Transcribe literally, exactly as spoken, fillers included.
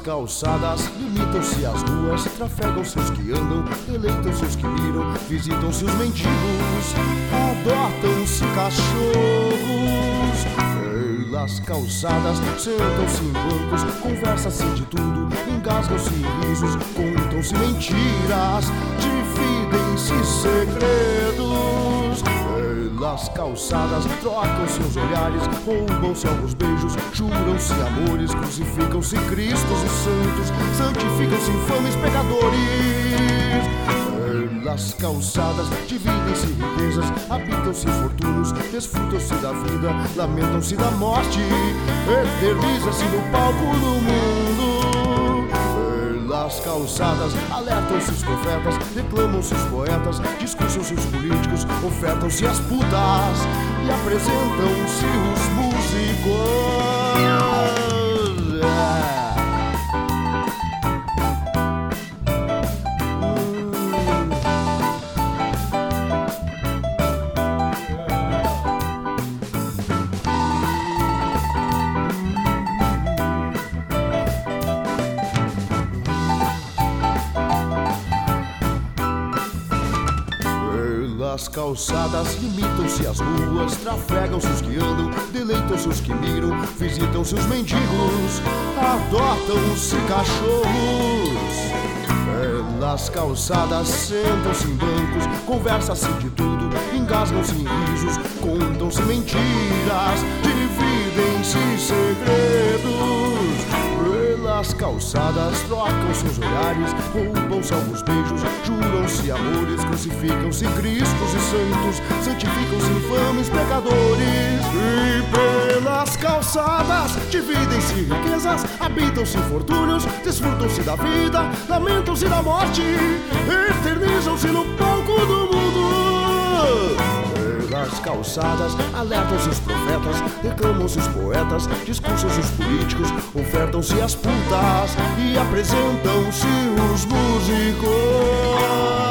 calçadas, limitam-se as ruas, trafegam-se os que andam, deleitam-se os que miram, visitam-se os mendigos, adotam-se cachorros. Pelas calçadas, sentam-se em bancos, conversa-se de tudo, engasgam-se em risos, contam-se mentiras, dividem-se segredos. Pelas calçadas, trocam-se os olhares, roubam-se alguns beijos, juram-se amores, crucificam-se cristos e santos, santificam-se infames pecadores. Pelas calçadas, dividem-se riquezas, habitam-se infortúnios, desfrutam-se da vida, lamentam-se da morte, eterniza-se no palco do mundo. Pelas calçadas, alertam-se os profetas, reclamam-se os poetas, discursam-se os políticos, ofertam-se as putas e apresentam-se os músicos. Pelas calçadas, limitam-se as ruas, trafegam-se os que andam, deleitam-se os que miram, visitam-se os mendigos, adotam-se cachorros. Pelas calçadas, sentam-se em bancos, conversa-se de tudo, engasgam-se em risos, contam-se mentiras, dividem-se segredos. Pelas calçadas, trocam-se os olhares, roubam-se alguns beijos, juram-se amores, crucificam-se cristos e santos, santificam-se infames pecadores. E pelas calçadas, dividem-se riquezas, habitam-se infortúnios, desfrutam-se da vida, lamentam-se da morte, eternizam-se no palco do mundo. Pelas calçadas, alertam-se os profetas, reclamam-se os poetas, discursam-se os políticos, ofertam-se as putas e apresentam-se os músicos.